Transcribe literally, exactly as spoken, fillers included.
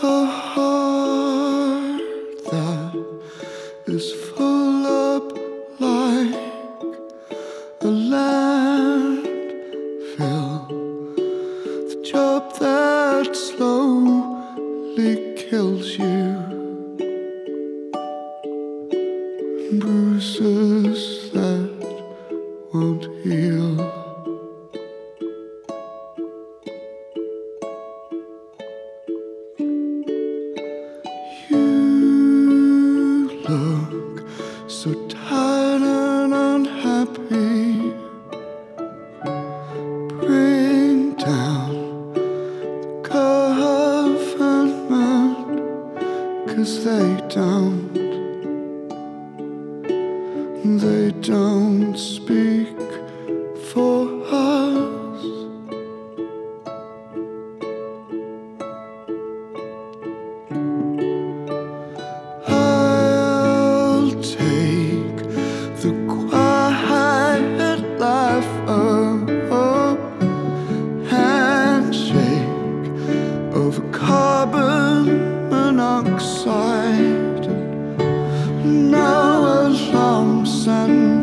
a heart that is full up like a landfill, the job that slowly kills you, bruises that won't heal. You look so tired and unhappy. Bring down the government, 'cause they don't, they don't speak for us. I'll take the quiet life, oh, oh, handshake over carbon monoxide, no alarms and